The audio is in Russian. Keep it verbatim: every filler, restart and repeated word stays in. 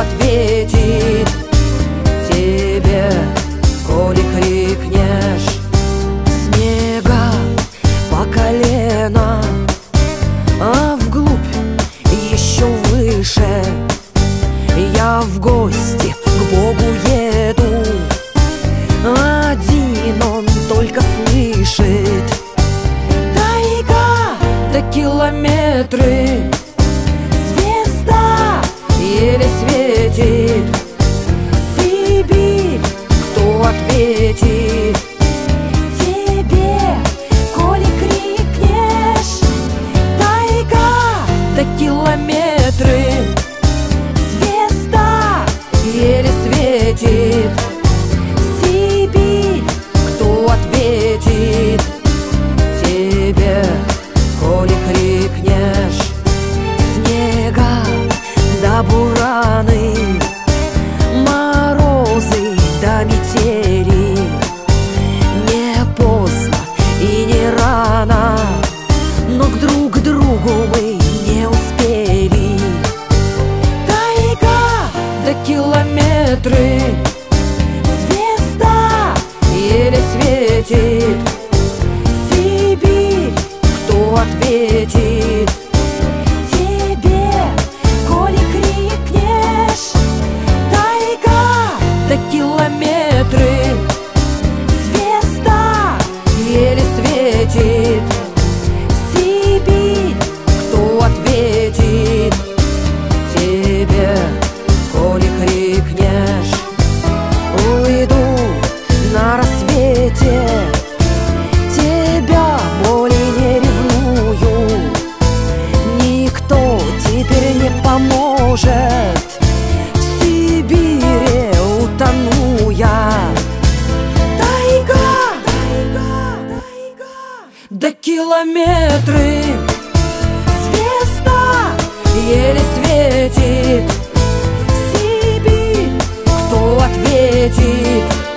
ответит тебе, коли крикнешь? Снега по колено, а вглубь еще выше. Я в гости к Богу еду, один он только слышит. Тайга до километры, звезда еле светит. Сибирь, кто ответит тебе, коли крикнешь? Тайга до километры, звезда еле светит. Сибирь, кто ответит тебе, коли крикнешь? Снега да бураны, морозы да метели. Не поздно и не рано, но к друг другу мы не успели. Тайга до километры, звезда еле светит. Сибирь, кто ответит тебе, коли крикнешь? Тайга до километры, звезда еле светит. Сибирь, кто ответит тебе, коли крикнешь? Уйду на рассвете, тебя более не ревную. Никто теперь не поможет, в Сибири утону я. Тайга, тайга, тайга до километры, звезда еле светит. Сибирь, кто ответит